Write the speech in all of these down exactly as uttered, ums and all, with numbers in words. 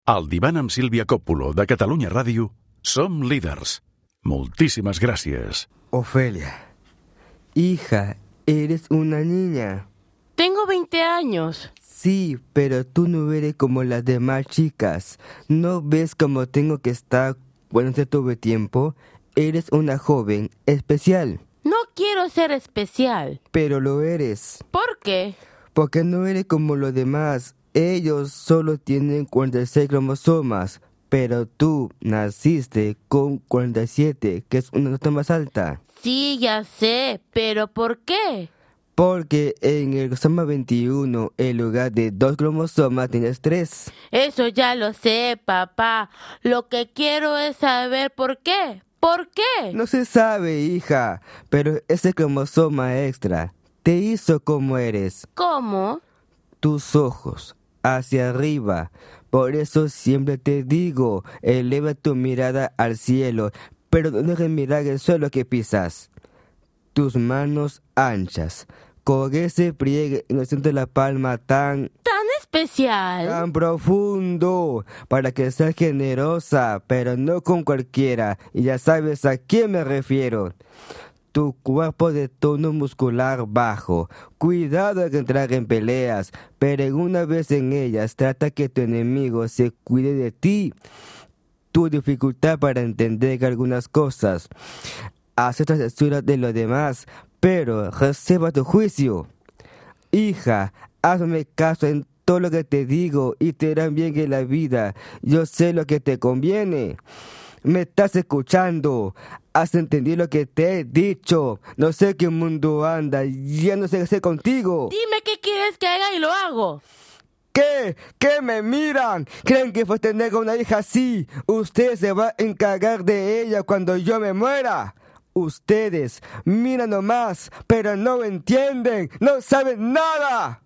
Al Divan amb Sílvia Coppola, de Catalunya Ràdio, som líders. Moltíssimes gràcies. Ofelia, hija, eres una niña. Tengo veinte años. Sí, pero tú no eres como las demás chicas. ¿No ves cómo tengo que estar cuando se tuve tiempo? Eres una joven especial. No quiero ser especial. Pero lo eres. ¿Por qué? Porque no eres como los demás. Ellos solo tienen cuarenta y seis cromosomas, pero tú naciste con cuarenta y siete, que es una nota más alta. Sí, ya sé, pero ¿por qué? Porque en el cromosoma veintiuno, en lugar de dos cromosomas, tienes tres. Eso ya lo sé, papá. Lo que quiero es saber por qué. ¿Por qué? No se sabe, hija, pero ese cromosoma extra te hizo como eres. ¿Cómo? Tus ojos hacia arriba. Por eso siempre te digo, eleva tu mirada al cielo, pero no dejes mirar el suelo que pisas. Tus manos anchas, con ese pliegue en el centro de la palma tan... ¿Tan especial? Tan profundo, para que seas generosa, pero no con cualquiera. Y ya sabes a quién me refiero. Tu cuerpo de tono muscular bajo. Cuidado de entrar en peleas, pero una vez en ellas trata que tu enemigo se cuide de ti. Tu dificultad para entender algunas cosas. Acepta la censura de los demás, pero reserva tu juicio. Hija, hazme caso en todo lo que te digo y te irán bien en la vida. Yo sé lo que te conviene. ¿Me estás escuchando? ¿Has entendido lo que te he dicho? No sé qué mundo anda, ya no sé qué hacer contigo. Dime qué quieres que haga y lo hago. ¿Qué? ¿Qué me miran? ¿Creen que fue tener una hija así? Usted se va a encargar de ella cuando yo me muera. Ustedes miran nomás, pero no entienden, no saben nada.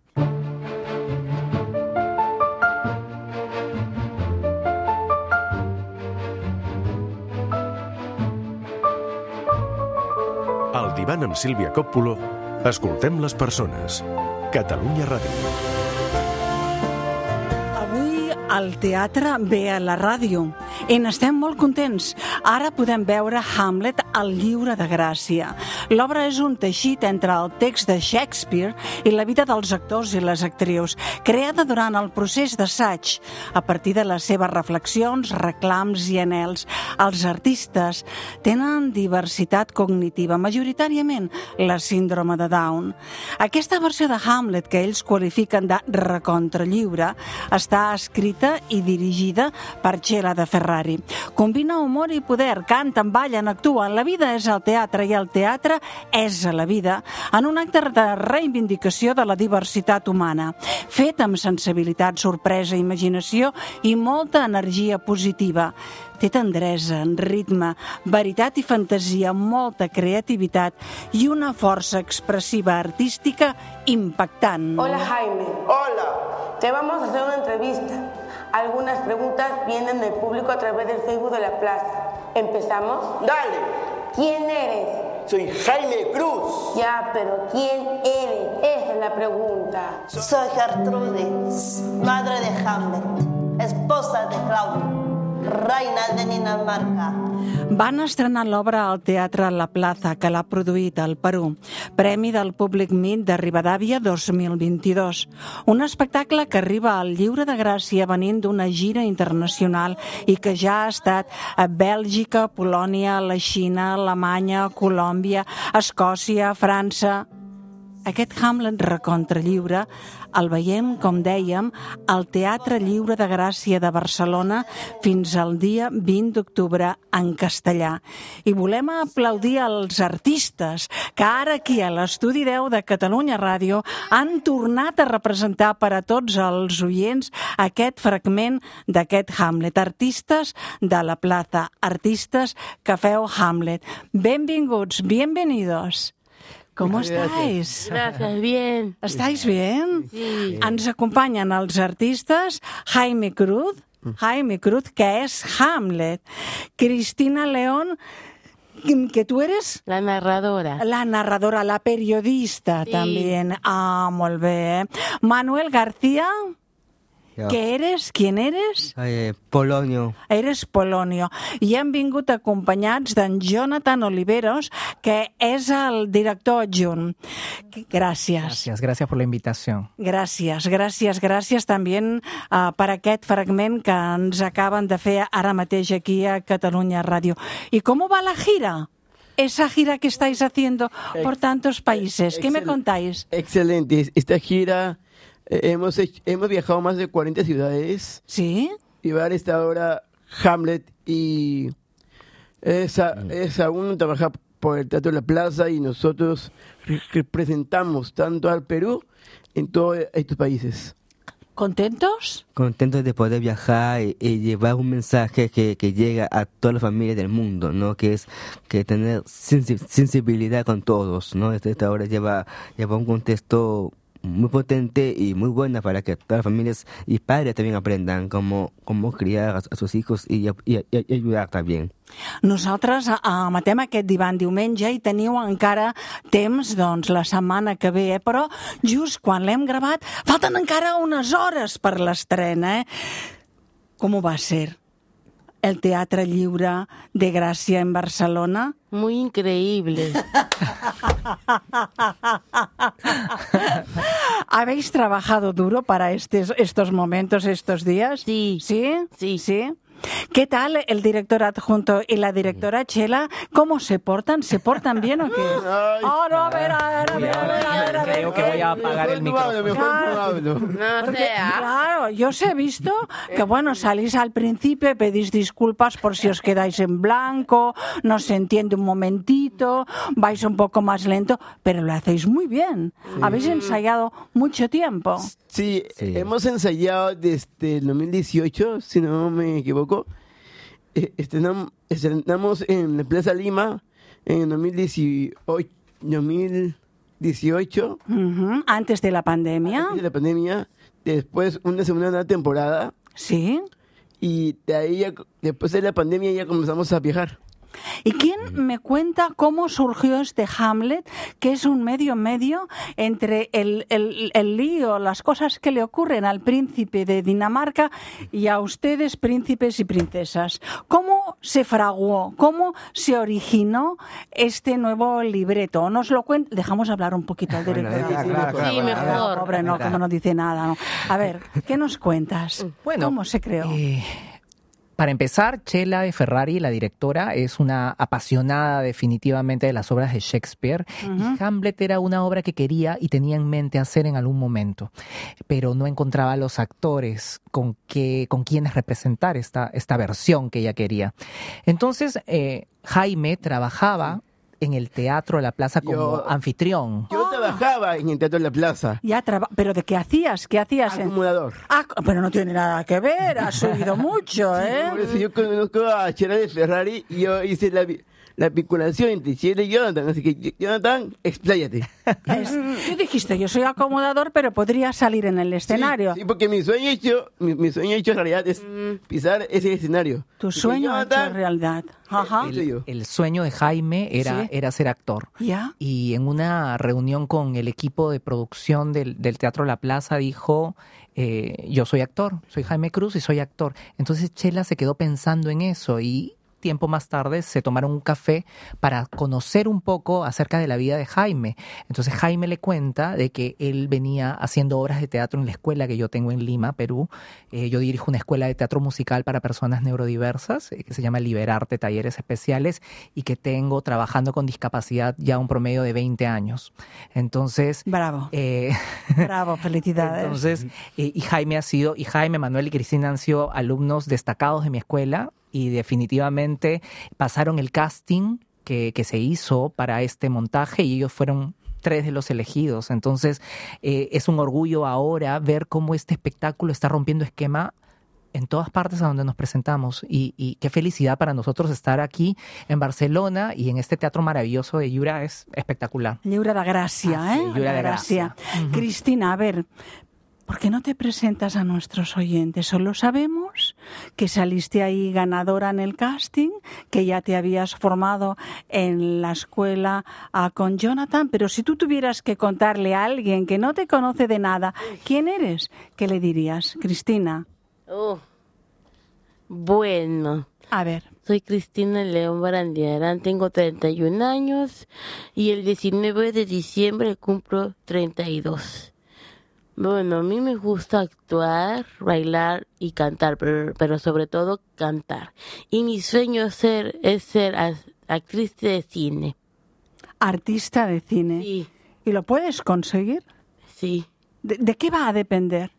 Al Divan amb Sílvia Coppola, escoltem les persones. Catalunya Ràdio. Avui el teatre ve a la ràdio i n'estem molt contents. Ara podem veure Hamlet, el lliure de Gràcia. L'obra és un teixit entre el text de Shakespeare i la vida dels actors i les actrius, creada durant el procés d'assaig. A partir de les seves reflexions, reclams i anhels, els artistes tenen diversitat cognitiva, majoritàriament la síndrome de Down. Aquesta versió de Hamlet, que ells qualifiquen de recontralliure, està escrita i dirigida per Gela de Ferrari. Combina humor i poder, canten, ballen, actuen. La vida és el teatre i el teatre és a la vida, en un acte de reivindicació de la diversitat humana, fet amb sensibilitat, sorpresa, imaginació i molta energia positiva. Té tendresa, ritme, veritat i fantasia, molta creativitat i una força expressiva artística impactant. Hola, Jaime. Hola. Te vamos a hacer una entrevista. Algunas preguntas vienen del público a través del Facebook de la plaza. ¿Empezamos? Dale. ¿Quién eres? Soy Jaime Cruz. Ya, pero ¿quién eres? Esa es la pregunta. Soy Gertrudis, madre de Hamlet, esposa de Claudio, reina de Dinamarca. Van estrenar l'obra al Teatre La Plaza, que l'ha produït al Perú. Premi del Públic Mit de Rivadavia dos mil vint-i-dos. Un espectacle que arriba al Lliure de Gràcia venint d'una gira internacional i que ja ha estat a Bèlgica, Polònia, la Xina, Alemanya, Colòmbia, Escòcia, França. Aquest Hamlet recontralliure el veiem, com dèiem, al Teatre Lliure de Gràcia de Barcelona fins al dia vint d'octubre en castellà. I volem aplaudir els artistes que ara aquí a l'Estudi deu de Catalunya Ràdio han tornat a representar per a tots els oients aquest fragment d'aquest Hamlet. Artistes de la plaça, artistes que feu Hamlet. Benvinguts, bienvenidos. ¿Cómo estáis? Gracias, bien. ¿Estáis bien? Sí. Ens acompanyen els artistes Jaime Cruz, Jaime Cruz, que és Hamlet. Cristina León, que tú eres... La narradora. La narradora, la periodista Sí. también. Ah, molt bé. Manuel García... Que eres? Quin eres? Eh, Polonio. Eres Polonio. I hem vingut acompanyats d'en Jonathan Oliveros, que és el director adjunt. Gràcies. Gracias, gracias por la invitación. Gràcies, gràcies, gràcies també uh, per aquest fragment que ens acaben de fer ara mateix aquí a Catalunya Ràdio. ¿Y cómo va la gira? Esa gira que estáis haciendo por tantos países. ¿Qué me contáis? Excelente. Esta gira eh, hemos hecho, hemos viajado a más de cuarenta ciudades. ¿Sí? Y va a esta ahora Hamlet y esa, esa uno trabaja por el Teatro de la Plaza y nosotros representamos tanto al Perú en todos estos países. ¿Contentos? Contentos de poder viajar y, y llevar un mensaje que, que llega a todas las familias del mundo, ¿no? Que es que tener sensi- sensibilidad con todos, ¿no? Esta, esta obra lleva, lleva un contexto muy potente y muy buena para que todas las familias y padres también aprendan cómo, cómo criar a, a sus hijos y, y, y, y ayudar también. Nosaltres emetem aquest divan diumenge i teniu encara temps, doncs, la setmana que ve, eh? Però just quan l'hem gravat falten encara unes hores per l'estrena, eh? Com va ser el Teatre Lliure de Gràcia en Barcelona? Muy increíble. ¿Habéis trabajado duro para estes, estos momentos, estos días? Sí. ¿Sí? Sí. ¿Sí? ¿Qué tal el director adjunto y la directora Chela? ¿Cómo se portan? ¿Se portan bien o qué? Ay. Oh, no, a ver, a ver, a ver, a ver, a ver, a ver. Creo que voy a apagar el micrófono. Mejor no hablo. No Porque, sea. claro, yo os he visto que, bueno, salís al principio y pedís disculpas por si os quedáis en blanco, no se entiende un momentito, vais un poco más lento, pero lo hacéis muy bien. Habéis ensayado mucho tiempo. Sí, Sí. hemos ensayado desde el dos mil dieciocho, si no me equivoco. Eh, Estrenamos, estrenamos en la Plaza Lima en dos mil dieciocho, dos mil dieciocho Ujú, antes de la pandemia. antes de la pandemia. Después una segunda temporada Sí. y de ahí ya- después de la pandemia ya comenzamos a viajar. ¿Y quién me cuenta cómo surgió este Hamlet, que es un medio medio entre el, el, el lío, las cosas que le ocurren al príncipe de Dinamarca y a ustedes, príncipes y princesas? ¿Cómo se fraguó, cómo se originó este nuevo libreto? ¿Nos lo cuenta? Dejamos hablar un poquito al director. Bueno, sí, claro, sí, claro, sí, claro. mejor. Pobre, no, como no dice nada. ¿no? A ver, ¿qué nos cuentas? Bueno, ¿Cómo se creó? eh, para empezar, Chela de Ferrari, la directora, es una apasionada definitivamente de las obras de Shakespeare. Ujú. Y Hamlet era una obra que quería y tenía en mente hacer en algún momento, pero no encontraba los actores con, que, con quienes representar esta, esta versión que ella quería. Entonces, eh, Jaime trabajaba en el Teatro de la Plaza como Yo- anfitrión. Yo trabajaba en el Teatro de la Plaza, Ya traba- ¿Pero de qué hacías? ¿Qué hacías? en- acomodador. Ah, pero no tiene nada que ver, has subido mucho, ¿eh? Por eso yo conozco a Chela de Ferrari y yo hice la, vi- la vinculación entre Chela y Jonathan. Así que, Jonathan, expláyate. Es- tú dijiste, yo soy acomodador, pero podría salir en el escenario. Sí, sí, porque mi sueño hecho, mi, mi sueño hecho en realidad es pisar ese escenario. Tu Así que, sueño hecho Jonathan, realidad. Ajá. el- El, el sueño de Jaime era, Sí. era ser actor. ¿Ya? Y en una reunión con el equipo de producción del, del Teatro La Plaza dijo, eh, yo soy actor, soy Jaime Cruz y soy actor. Entonces Chela se quedó pensando en eso y tiempo más tarde se tomaron un café para conocer un poco acerca de la vida de Jaime. Entonces Jaime le cuenta de que él venía haciendo obras de teatro en la escuela que yo tengo en Lima, Perú. Eh, yo dirijo una escuela de teatro musical para personas neurodiversas eh, que se llama Liberarte Talleres Especiales y que tengo trabajando con discapacidad ya un promedio de veinte años. Entonces... Bravo, eh, bravo, felicidades. entonces, eh, y Jaime ha sido, y Jaime, Manuel y Cristina han sido alumnos destacados de mi escuela y definitivamente pasaron el casting que, que se hizo para este montaje y ellos fueron tres de los elegidos. Entonces, eh, es un orgullo ahora ver cómo este espectáculo está rompiendo esquema en todas partes a donde nos presentamos y, y qué felicidad para nosotros estar aquí en Barcelona y en este teatro maravilloso de Llura es espectacular. Lliure de gràcia, Ah, sí, eh? Lliure de gràcia. Cristina, a ver, ¿por qué no te presentas a nuestros oyentes? Solo sabemos que saliste ahí ganadora en el casting, que ya te habías formado en la escuela uh, con Jonathan, pero si tú tuvieras que contarle a alguien que no te conoce de nada, ¿quién eres? ¿Qué le dirías, Cristina? Oh, bueno. A ver. Soy Cristina León Barandiarán, tengo treinta y un años y el diecinueve de diciembre cumplo treinta y dos. Bueno, a mí me gusta actuar, bailar y cantar, pero, pero sobre todo cantar. Y mi sueño es ser, es ser actriz de cine. Artista de cine. Sí. ¿Y lo puedes conseguir? Sí. ¿De, de qué va a depender?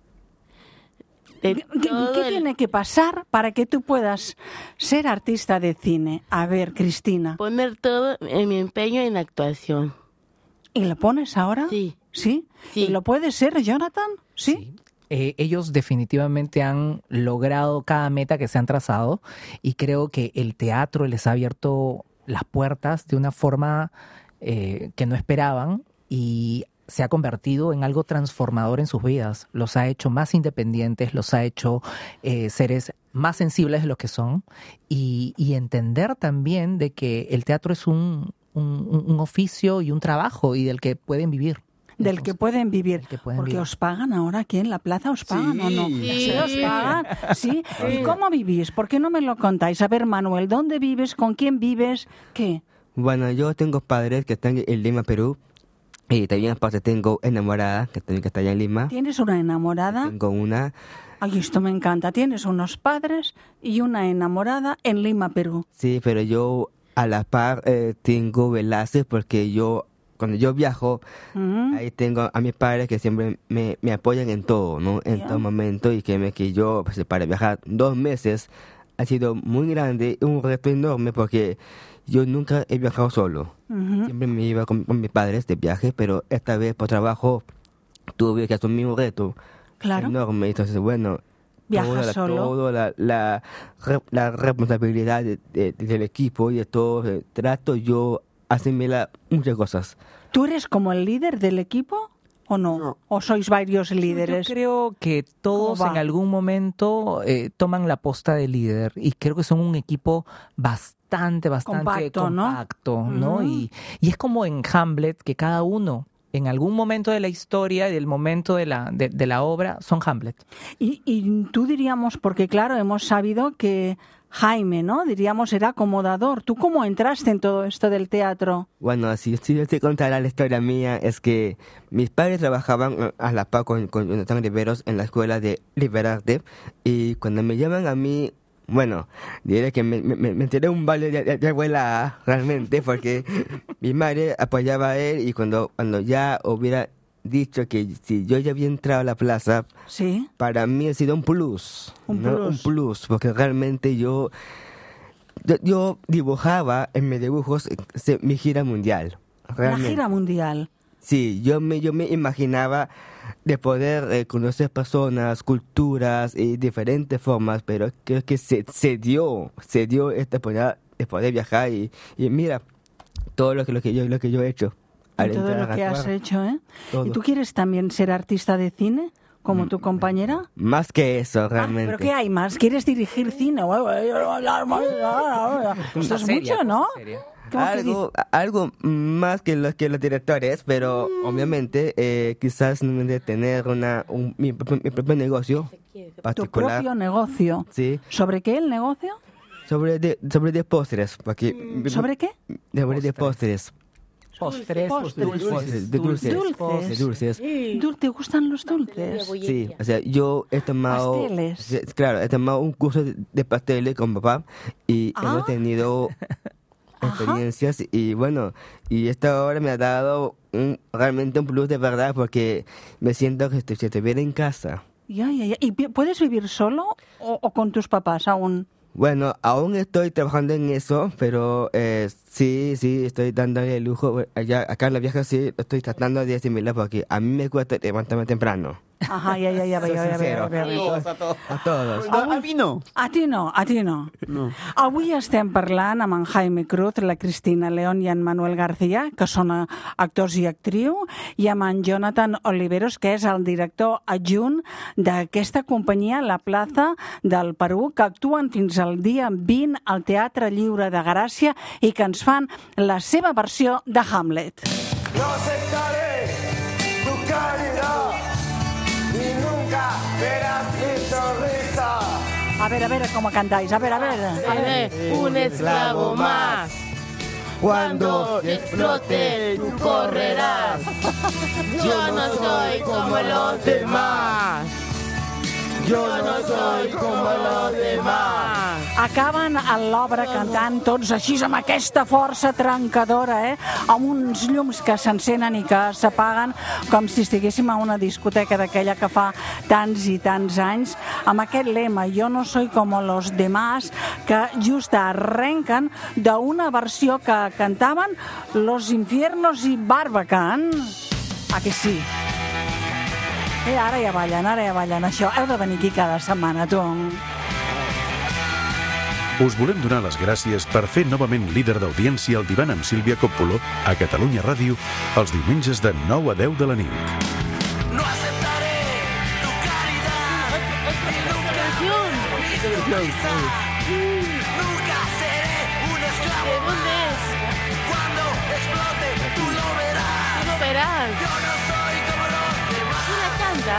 De ¿Qué, ¿Qué el... tiene que pasar para que tú puedas ser artista de cine? A ver, Cristina. Poner todo en mi empeño en actuación. ¿Y lo pones ahora? Sí. ¿Sí? Sí. ¿Y lo puede ser, Jonathan? ¿Sí? Sí. Eh, ellos definitivamente han logrado cada meta que se han trazado y creo que el teatro les ha abierto las puertas de una forma eh, que no esperaban y se ha convertido en algo transformador en sus vidas. Los ha hecho más independientes, los ha hecho eh, seres más sensibles de lo que son y, y entender también de que el teatro es un, un, un oficio y un trabajo y del que pueden vivir. Del que pueden vivir. Que pueden Porque vivir. os pagan ahora aquí en la plaza, ¿os pagan Sí. o no? Sí. os pagan. ¿Sí? ¿Y cómo vivís? ¿Por qué no me lo contáis? A ver, Manuel, ¿dónde vives? ¿Con quién vives? ¿Qué? Bueno, yo tengo padres que están en Lima, Perú. Y también aparte tengo enamorada, que también que está allá en Lima. ¿Tienes una enamorada? Tengo una. Ay, esto me encanta. Tienes unos padres y una enamorada en Lima, Perú. Sí, pero yo a la par eh, tengo enlaces porque yo, cuando yo viajo, Mm. ahí tengo a mis padres que siempre me, me apoyan en todo, ¿no? En Ya. todo momento. Y que, me, que yo, pues, para viajar dos meses, ha sido muy grande, un reto enorme porque yo nunca he viajado solo. Ujú. Siempre me iba con, con mis padres de viaje, pero esta vez por trabajo tuve que asumir un reto Claro. enorme. Entonces, bueno, Viajas toda, la, solo. toda la, la, re- la responsabilidad de- de- del equipo y de todo, eh, trato yo asimilar muchas cosas. ¿Tú eres como el líder del equipo o no? No. ¿O sois varios líderes? Yo creo que todos ¿Cómo va? en algún momento eh, toman la posta de líder y creo que son un equipo bastante, bastante Compacto, ¿no? compacto, ¿no? Ujú. Y, y es como en Hamlet que cada uno en algún momento de la historia y del momento de la, de, de la obra son Hamlet. Y, y tú diríamos, porque claro, hemos sabido que Jaime, ¿no? Diríamos era acomodador. ¿Tú cómo entraste en todo esto del teatro? Bueno, si, si yo te contara la historia mía, es que mis padres trabajaban eh, a la par con, con Jonathan Riveros en la escuela de Liberarte, y cuando me llaman a mí, bueno, diré que me, me, me tiré un balde de, de, de abuela realmente, porque mi madre apoyaba a él, y cuando, cuando ya hubiera dicho que si yo ya había entrado a la plaza, Sí. para mí ha sido un plus. Un ¿no? plus. Un plus, porque realmente yo, yo, yo dibujaba en mis dibujos eh, se- mi gira mundial. La Realmente. gira mundial. Sí, yo me, yo me imaginaba de poder eh, conocer personas, culturas y diferentes formas, pero creo que se, se dio, se dio esta oportunidad de poder viajar y, y mira todo lo que, lo que yo lo que yo he hecho. al Y todo entrar lo a que has actuar. hecho, ¿eh? Todo. ¿Y tú quieres también ser artista de cine, como tu compañera? Más que eso, Ah, realmente. ¿pero qué hay más? ¿Quieres dirigir cine? Esto es mucho, ¿no? ¿Cómo que Algo, algo más que los que los directores, pero Mm. obviamente eh, quizás no de tener una un, mi, propio- mi propio negocio dices? Tu particular. propio negocio. Sí, ¿Sobre qué el negocio? sobre de, sobre de postres, porque Mm, ¿Sobre qué? sobre de postres, Postres, Postres. dulces, Postres, de dulces, Dulces. de dulces. Dul- ¿Te gustan los dulces? Sí, o sea, yo he tomado, Pasteles. sí, claro, he tomado un curso de, de pasteles con papá y Ah. hemos tenido experiencias y bueno, y esta hora me ha dado un, realmente un plus de verdad porque me siento que estoy- si estuviera en casa. Ya, ya, ya. ¿Y pi- puedes vivir solo o, o con tus papás aún? Bueno, aún estoy trabajando en eso, pero eh, sí, sí, estoy dándole el lujo. Allá, acá en la vieja sí estoy tratando de asimilar porque a mí me cuesta levantarme temprano. Ajá, ja, ja, ja, Soy ja, ja, sincero. ja, ja, ja. A todos. A todos. No, a mí no. A ti no, a ti no. No. Avui estem parlant amb en Jaime Cruz, la Cristina León i en Manuel García, que són actors i actriu, i amb en Jonathan Oliveros, que és el director adjunt d'aquesta companyia, La Plaza del Perú, que actuen fins al dia vint al Teatre Lliure de Gràcia i que ens fan la seva versió de Hamlet. No aceptaré tu caridad y nunca verás mi sonrisa. A ver, a ver, cómo cantáis. A ver, a ver. A ver. Seré un esclavo más. Cuando explote, tú correrás. Yo no soy como los demás. Yo no soy como los demás. Acaben a l'obra cantant tots així amb aquesta força trencadora, eh? Amb uns llums que s'encenen i que s'apaguen com si estiguéssim a una discoteca d'aquella que fa tants i tants anys, amb aquest lema, jo no soy como los demás, que just arrenquen d'una versió que cantaven Los Infiernos i Barbacán. Ah, que sí? Eh, ara ja ballen, ara ja ballen. Això, heu de venir aquí cada setmana, tu. Us volem donar les gràcies per fer novament líder d'audiència el divan amb Sílvia Coppolo a Catalunya Ràdio els diumenges de nou a deu de la nit. No aceptaré tu caridad y nunca mi sonrisa. Nunca seré un esclavo más. Cuando explote tú lo verás. No verás. Yo no soy como los demás. ¿Una canta?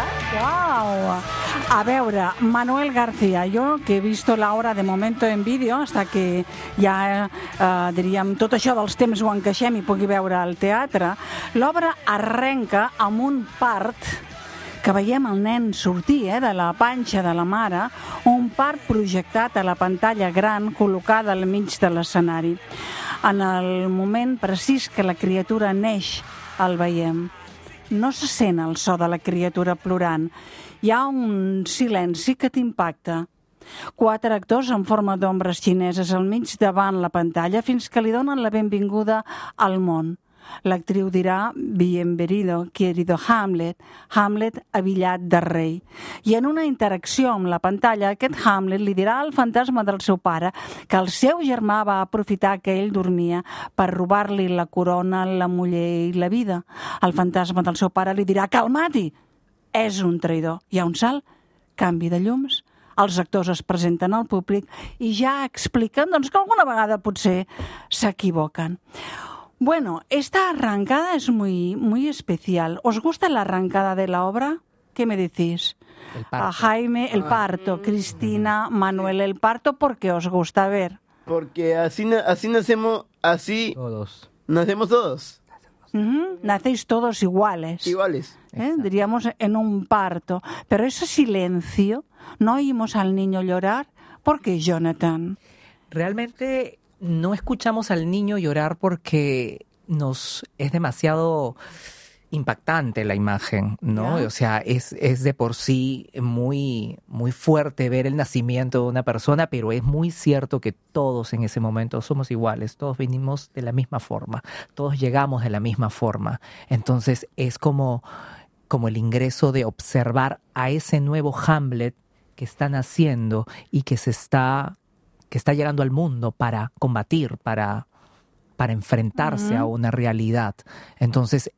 Wow. A veure, Manuel García, jo que he vist l'obra de momento en vídeo, hasta que ja, eh, diríem, tot això dels temps ho encaixem i pugui veure al teatre, l'obra arrenca amb un part que veiem el nen sortir eh, de la panxa de la mare, un part projectat a la pantalla gran col·locada al mig de l'escenari. En el moment precís que la criatura neix, el veiem. No se sent el so de la criatura plorant. Hi ha un silenci que t'impacta. Quatre actors en forma d'ombres xineses al mig davant la pantalla fins que li donen la benvinguda al món. L'actriu dirà bienvenido, querido Hamlet, Hamlet abillat de rei. I en una interacció amb la pantalla, aquest Hamlet li dirà al fantasma del seu pare que el seu germà va aprofitar que ell dormia per robar-li la corona, la muller i la vida. El fantasma del seu pare li dirà calma-t'hi, és un traïdor. Hi ha un salt, canvi de llums, els actors es presenten al públic i ja expliquen doncs, que alguna vegada potser s'equivoquen. Bueno, esta arrancada es muy, muy especial. ¿Os gusta la arrancada de la obra? ¿Qué me decís? El parto. A Jaime, el parto. Cristina, Manuel, el parto, ¿por qué os gusta? A ver. Porque así, na- así nacemos, así Todos. nacemos todos, Ujú, nacéis todos iguales. iguales. ¿eh? Diríamos en un parto. Pero ese silencio, ¿no oímos al niño llorar? ¿Por qué, Jonathan? Realmente no escuchamos al niño llorar porque nos es demasiado impactante la imagen, ¿no? Ya. O sea, es, es de por sí muy, muy fuerte ver el nacimiento de una persona, pero es muy cierto que todos en ese momento somos iguales, todos venimos de la misma forma, todos llegamos de la misma forma. Entonces es como, como el ingreso de observar a ese nuevo Hamlet que está naciendo y que se está que está llegando al mundo para combatir, para, para enfrentarse Uh-huh. a una realidad. Entonces,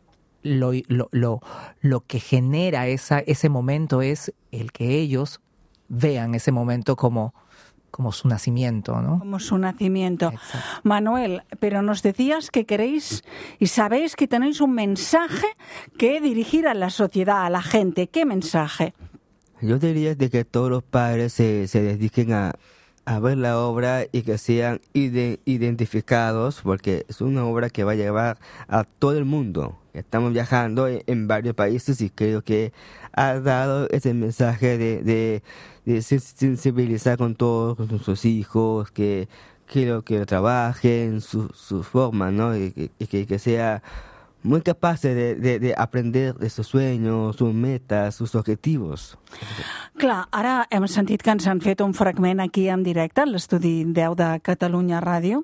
lo, lo, lo, lo que genera esa, ese momento es el que ellos vean ese momento como, como su nacimiento, ¿no? Como su nacimiento. Exacto. Manuel, pero nos decías que queréis y sabéis que tenéis un mensaje que dirigir a la sociedad, a la gente. ¿Qué mensaje? Yo diría de que todos los padres se, se dediquen a, a ver la obra y que sean ide- identificados, porque es una obra que va a llevar a todo el mundo. Estamos viajando en, en varios países y creo que ha dado ese mensaje de, de, de sen- sensibilizar con todos nuestros hijos, que quiero que trabajen su, su forma, ¿no? Y que, y que, que sea muy capaces de, de, de aprender de sus sueños, sus metas, sus objetivos. Clar, ara hem sentit que ens han fet un fragment aquí en directe, al l'estudi deu de Catalunya Ràdio.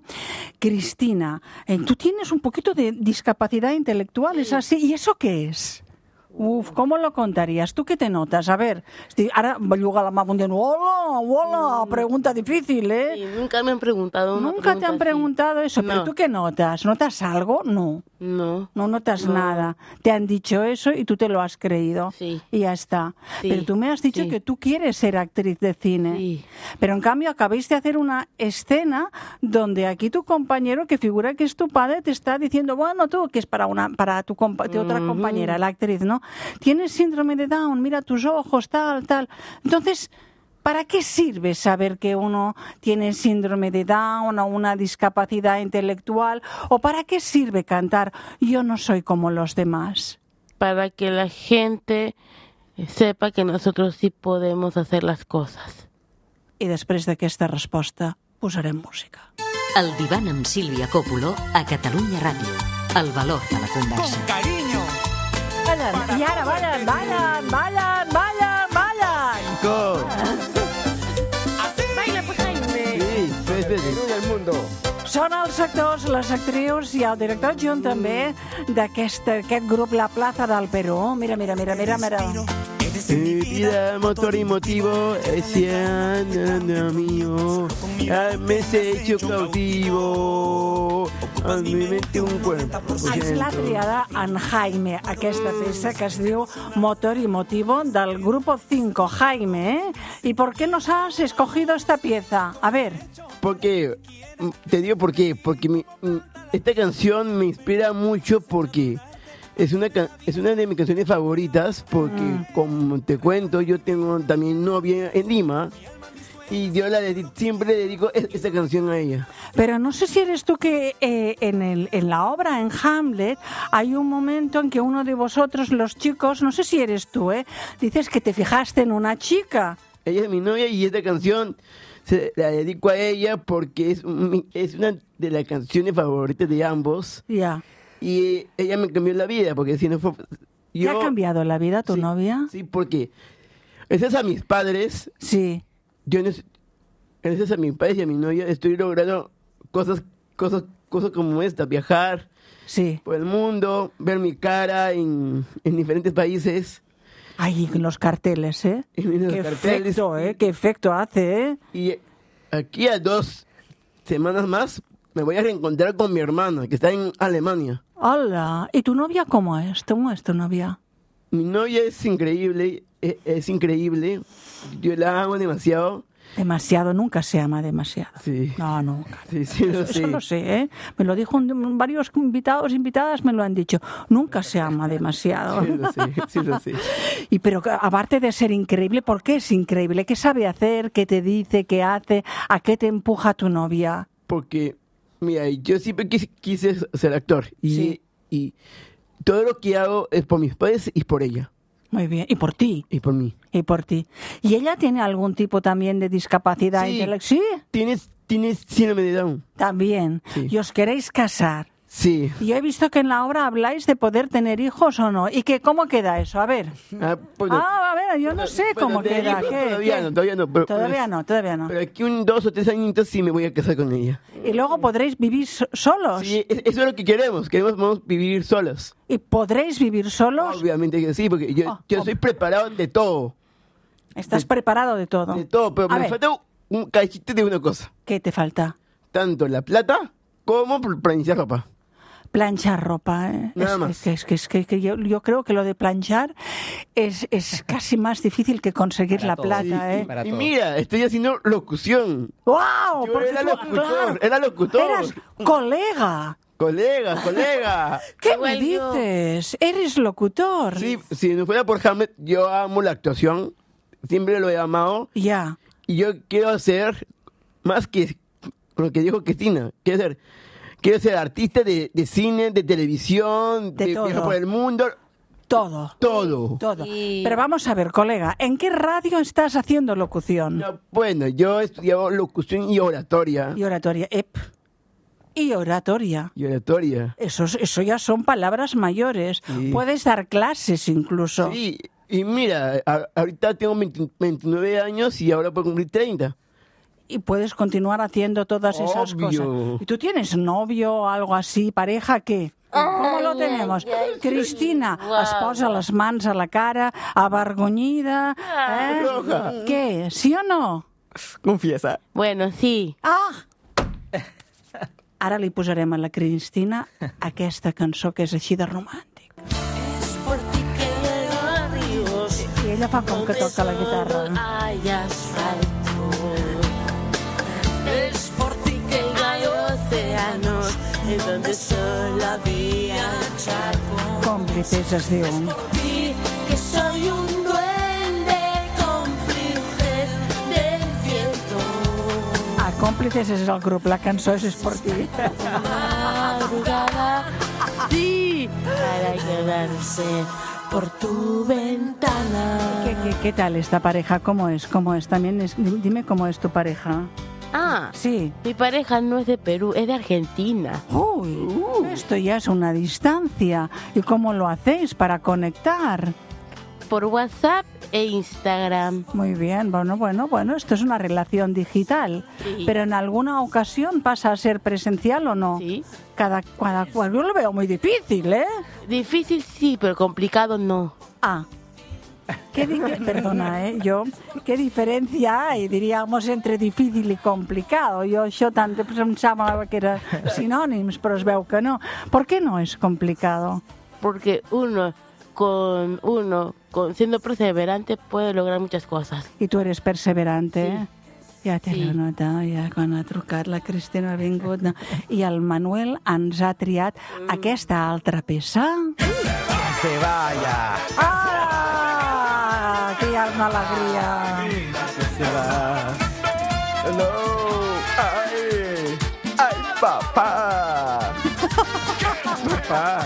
Cristina, eh, tú tienes un poquito de discapacidad intelectual, ¿es así? ¿Y eso qué es? Uf, ¿cómo lo contarías? ¿Tú qué te notas? A ver, esti- ahora belluga la mà dient, hola, hola, pregunta difícil, ¿eh? Sí, nunca me han preguntado una Nunca te pregunta han así. preguntado eso, pero No. ¿tú qué notas? ¿Notas algo? No. No. No notas No. nada. Te han dicho eso y tú te lo has creído. Sí. Y ya está. Sí, Pero tú me has dicho sí. que tú quieres ser actriz de cine. Sí. Pero en cambio acabáis de hacer una escena donde aquí tu compañero, que figura que es tu padre, te está diciendo, bueno, tú, que es para una para tu, compa- tu otra Ujú. compañera, la actriz, ¿no? Tienes síndrome de Down, mira tus ojos, tal, tal. Entonces, ¿para qué sirve saber que uno tiene síndrome de Down o una discapacidad intelectual? ¿O para qué sirve cantar Yo no soy como los demás? Para que la gente sepa que nosotros sí podemos hacer las cosas. I després d'aquesta resposta posarem música. El divan amb Sílvia Coppola a Catalunya Ràdio. El valor de la conversa. Cariño. Ballen, i ara ballen, ballen, ballen, ballen, ballen! Co. Baila, pues, Jaime. Sí, espera, espera. del mundo. Són els actors, les actrius i el director adjunt també d'aquest aquest grup La Plaza del Perú. Mira, mira, mira, mira, mira. Mi vida, motor y motivo, ese año mío, me has hecho cautivo, a mi mente un cuerpo. Ens l'ha triada en Jaime, aquesta peça que es diu Motor y Motivo del Grupo cinco. Jaime, ¿eh? ¿Y por qué nos has escogido esta pieza? A ver. Porque, te digo por qué, porque mi- mm, esta canción me inspira mucho porque es una, ca- es una de mis canciones favoritas, porque Mm. como te cuento, yo tengo también novia en Lima y yo la dedi- siempre le dedico e- esta canción a ella. Pero no sé si eres tú que eh, en, el, en la obra, en Hamlet, hay un momento en que uno de vosotros, los chicos, no sé si eres tú, ¿eh? Dices que te fijaste en una chica. Ella es mi novia y esta canción se la dedico a ella porque es, mi- es una de las canciones favoritas de ambos Ya. y ella me cambió la vida porque si no fue... ¿Te ha cambiado la vida tu Sí, novia? Sí, porque gracias a mis padres, Sí. yo no, gracias a mis padres y a mi novia estoy logrando cosas, cosas, cosas como esta, viajar Sí. por el mundo, ver mi cara en, en diferentes países. Ay, los carteles, ¿eh? En los Qué carteles. efecto, ¿eh? Qué efecto hace, ¿eh? Y aquí a dos semanas más me voy a reencontrar con mi hermana, que está en Alemania. Hola. ¿Y tu novia cómo es? ¿Cómo es tu novia? Mi novia es increíble, es, es increíble. Yo la amo demasiado. Demasiado, nunca se ama demasiado. Sí. No, nunca. Sí, sí, lo Eso, sé. eso lo sé, ¿eh? Me lo dijo un- varios invitados, invitadas me lo han dicho. Nunca se ama demasiado. Sí, lo sé, sí, lo sé. Y pero que, aparte de ser increíble, ¿por qué es increíble? ¿Qué sabe hacer? ¿Qué te dice? ¿Qué hace? ¿A qué te empuja tu novia? Porque, mira, yo siempre quise, quise ser actor. Y, Sí. y todo lo que hago es por mis padres y por ella. Muy bien. ¿Y por ti? Y por mí. Y por ti. ¿Y ella tiene algún tipo también de discapacidad Sí. intelectual? Sí, ¿Tienes, tienes síndrome de Down? también. Sí. ¿Y os queréis casar? Sí. Y yo he visto que en la obra habláis de poder tener hijos o no. ¿Y que cómo queda eso? A ver. Ah, bueno, Ah, a ver, yo no bueno, sé bueno, cómo te queda. digo, ¿Qué? Todavía ¿Qué? no, todavía no. Pero, Todavía no, todavía no. Pero aquí un dos o tres añitos sí me voy a casar con ella. Y luego podréis vivir so- solos. Sí, es- eso es lo que queremos. Queremos vamos, vivir solos. ¿Y podréis vivir solos? Obviamente que sí, porque yo, Oh, yo oh. estoy preparado de todo. ¿Estás preparado de todo? De todo, pero A me ver, falta un cachito de una cosa. ¿qué te falta? Tanto la plata como por planchar ropa. Planchar ropa, ¿eh? Nada es, más. que- es que, es que, es que yo, yo creo que lo de planchar es, es casi más difícil que conseguir Para la todo. plata, ¿eh? Para Y todo. mira, estoy haciendo locución. ¡Wow! Yo Porque era tú- locutor, claro, era locutor. Eras colega. Colega, colega. ¿Qué Igual me yo. dices? Eres locutor. Sí, si no fuera por Hamlet, yo amo la actuación. Siempre lo he amado. Ya. Y yo quiero hacer más que lo que dijo Cristina. Quiero ser, quiero ser artista de, de cine, de televisión, De de, todo. viajar por el mundo. Todo. Todo. Todo. Y- Pero vamos a ver, colega, ¿en qué radio estás haciendo locución? No, bueno, yo he estudiado locución y oratoria. Y oratoria. Ep. Y oratoria. Y oratoria. Eso, eso ya son palabras mayores. Sí. Puedes dar clases incluso. Sí, y mira, a- ahorita tengo veinte veintinueve años y ahora puedo cumplir treinta. Y puedes continuar haciendo todas esas Obvio. cosas. ¿Y tú tienes novio o algo así, pareja, qué? Com lo tenemos? ai, Cristina uau. es posa les mans a la cara, avergonyida. Eh? Roja. Què? Sí o no? Confiesa. Bueno, sí. Ah! Ara li posarem a la Cristina aquesta cançó que és així de romàntic. Es por ti que llego a ríos, I ella fa com que toca la guitarra. Hay asfalto. es por ti que Hay océanos en donde solo había charcos. Còmplices es diu. ti que soy un duende cómplice del viento. Ah, Còmplices és el grup, la cançó és Esportí. Madrugada, sí, para quedarse por tu ventana. ¿Qué, qué, ¿Qué tal esta pareja? ¿Cómo es? ¿Cómo es? También es, dime cómo es tu pareja. Ah, Sí. mi pareja no es de Perú, es de Argentina. Uy, esto ya es una distancia. ¿Y cómo lo hacéis para conectar? Por WhatsApp e Instagram. Muy bien, bueno, bueno, bueno, esto es una relación digital. Sí. Pero en alguna ocasión pasa a ser presencial o no? Sí. Cada, cada cual. Yo lo veo muy difícil, ¿eh? Difícil sí, pero complicado no. Ah. ¿Qué di- qué- perdona, eh? Yo, ¿qué diferencia hay, diríamos, entre difícil i complicado? Jo això tant pensava que era sinònims, però es veu que no. ¿Por qué no es complicado? Porque uno con uno con siendo perseverante puede lograr muchas cosas. I tu eres perseverante, Sí. eh? Ja te Sí. l'he notat, ja quan ha trucat la Cristina ha vingut. No. I el Manuel ens ha triat Mm. aquesta altra peça. Se vaya. Ah! Que hi ha una alegria. Se va. Hello. Ay. Ay, papá. Papá.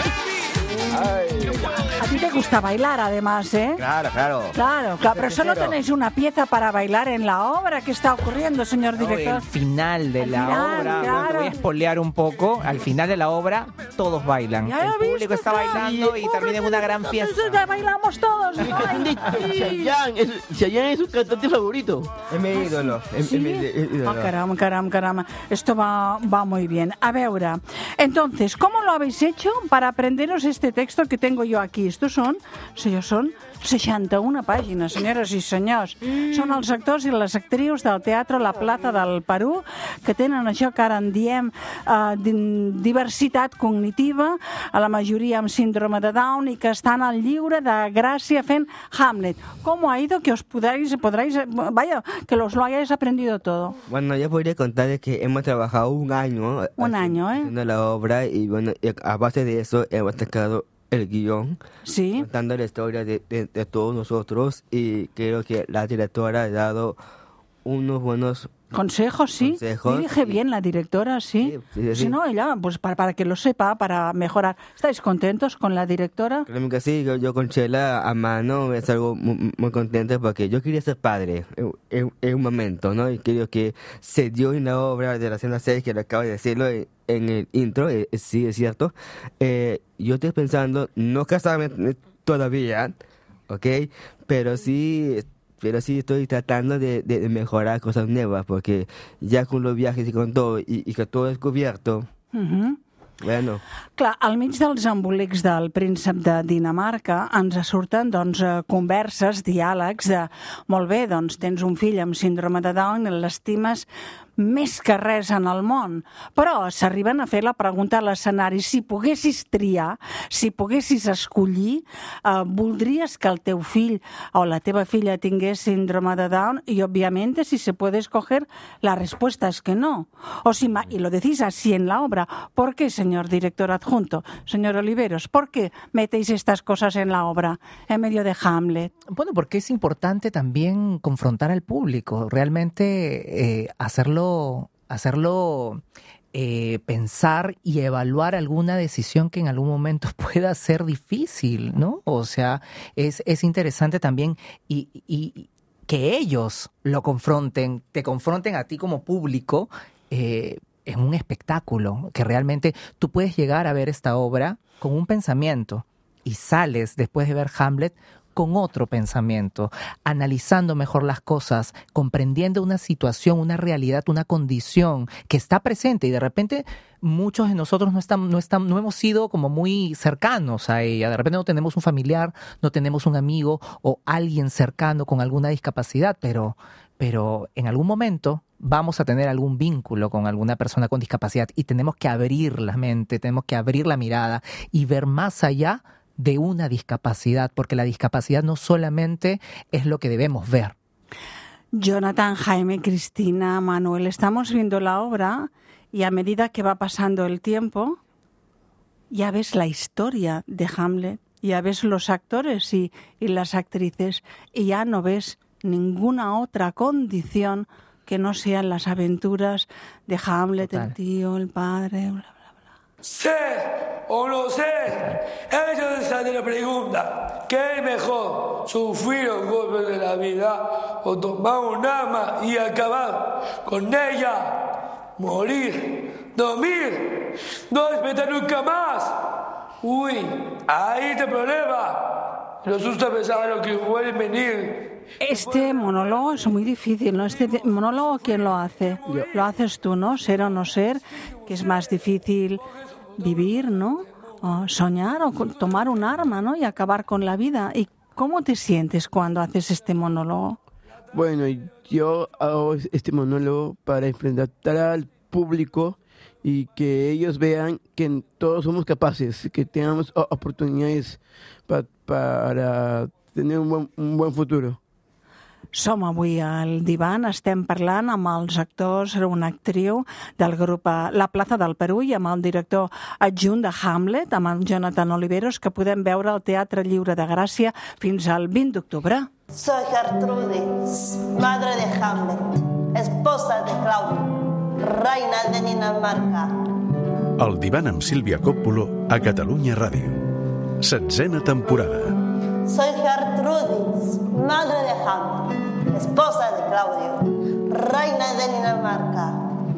Ay. A ti te gusta bailar, además, ¿eh? Claro, claro. Claro, claro, pero solo Pero- tenéis una pieza para bailar en la obra. ¿Qué está ocurriendo, señor No, director? el final de Al la final, obra, bueno, claro. te voy a spoilear un poco, al final de la obra todos bailan. Ya lo El he público visto, está claro. bailando y termina en una gran fiesta. Entonces ya bailamos todos. Es Ay, de sí. Chayanne, es- Chayanne es su cantante favorito. Es mi ídolo. Es, Sí. es mi ídolo. Ah, caramba, caramba, caramba. Esto va, va muy bien. A ver, entonces, ¿cómo lo habéis hecho para aprenderos este texto que tengo yo aquí? Estos son, sí, son seixanta-una pàgines, senyores i senyors. Mm. Són els actors i les actrius del Teatre La Plaza del Perú que tenen això que ara en diem eh, din- diversitat cognitiva, a la majoria amb síndrome de Down i que estan al lliure de gràcia fent Hamlet. ¿Cómo ha ido que os podáis, podráis, vaya, que los lo hayáis aprendido todo? Bueno, yo podría contarles que hemos trabajado un año. Un haci- año, ¿eh? Haciendo la obra y bueno, y a base de eso hemos sacado el guión, Sí. contando la historia de, de, de todos nosotros y creo que la directora ha dado unos buenos... Consejos, sí. Consejos, Dirige y- bien la directora, sí. Sí, sí, sí. Si no, ella, pues para, para que lo sepa, para mejorar. ¿Estáis contentos con la directora? Créeme que sí, yo, yo con Chela a mano es algo muy, muy contento porque yo quería ser padre en, en- en un momento, ¿no? Y creo que se dio en la obra de la escena seis, que le acabo de decirlo en, en el intro, eh, sí, es cierto. Eh, yo estoy pensando no casarme eh, todavía, ¿ok? Pero sí... Pero sí estoy tratando de, de- de mejorar cosas nuevas, porque ya con los viajes y con todo, y, y que todo es cubierto, Uh bueno, Clar, al mig dels embolics del príncep de Dinamarca ens surten doncs, eh, converses, diàlegs de molt bé, doncs tens un fill amb síndrome de Down i l'estimes més que res en el món. Però s'arriben a fer la pregunta a l'escenari, si poguessis triar, si poguessis escollir, eh, voldries que el teu fill o la teva filla tingués síndrome de Down? Y obviamente si se puede escoger, la respuesta es que no. O si ma- y lo decís así en la obra. ¿Por qué, señor director adjunto? Señor Oliveros, ¿por qué metéis estas cosas en la obra, en medio de Hamlet? Bueno, porque es importante también confrontar al público, realmente eh, hacerlo, hacerlo eh, pensar y evaluar alguna decisión que en algún momento pueda ser difícil, ¿no? O sea, es, es interesante también y, y que ellos lo confronten, te confronten a ti como público eh, en un espectáculo, que realmente tú puedes llegar a ver esta obra con un pensamiento y sales después de ver Hamlet con otro pensamiento, analizando mejor las cosas, comprendiendo una situación, una realidad, una condición que está presente y de repente muchos de nosotros no están, no están, no hemos sido como muy cercanos a ella. De repente no tenemos un familiar, no tenemos un amigo o alguien cercano con alguna discapacidad, pero, pero en algún momento vamos a tener algún vínculo con alguna persona con discapacidad y tenemos que abrir la mente, tenemos que abrir la mirada y ver más allá de una discapacidad, porque la discapacidad no solamente es lo que debemos ver. Jonathan, Jaime, Cristina, Manuel, estamos viendo la obra y a medida que va pasando el tiempo, ya ves la historia de Hamlet, ya ves los actores y, y las actrices y ya no ves ninguna otra condición que no sean las aventuras de Hamlet, Total. el tío, el padre, bla, bla. Ser o no ser, esa es la pregunta. ¿Qué es mejor? ¿Sufrir los golpes de la vida o tomar un arma y acabar con ella? ¿Morir? ¿Dormir? ¿No despertar nunca más? Uy, ahí está el problema. Nos gusta pensar lo que puede venir. Este monólogo es muy difícil, ¿no? Este monólogo, ¿quién lo hace? Yo. Lo haces tú, ¿no? Ser o no ser, que es más difícil vivir, ¿no? O soñar o tomar un arma, ¿no? Y acabar con la vida. ¿Y cómo te sientes cuando haces este monólogo? Bueno, yo hago este monólogo para enfrentar al público y que ellos vean que todos somos capaces, que tengamos oportunidades pa- para tener un buen, un buen futuro. Som avui al divan, estem parlant amb els actors, una actriu del grup La Plaza del Perú i amb el director adjunt de Hamlet, amb el Jonathan Oliveros, que podem veure al Teatre Lliure de Gràcia fins al vint d'octubre. Soy Gertrudis, madre de Hamlet, esposa de Claudio, reina de Dinamarca. El divan amb Sílvia Coppolo a Catalunya Ràdio. Setzena temporada. Soy Gertrudis, madre de Hamlet, esposa de Claudio, reina de Dinamarca.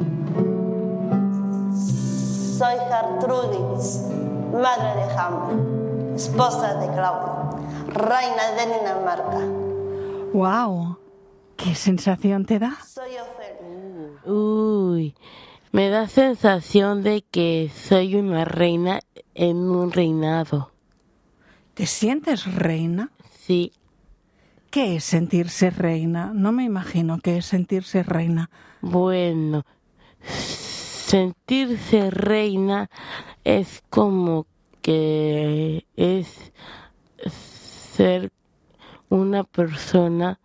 Soy Gertrudis, madre de Hamlet, esposa de Claudio, reina de Dinamarca. ¡Wow! ¿Qué sensación te da? Soy Ofelia. Uy, me da sensación de que soy una reina en un reinado. ¿Te sientes reina? Sí. ¿Qué es sentirse reina? No me imagino qué es sentirse reina. Bueno, sentirse reina es como que es ser una persona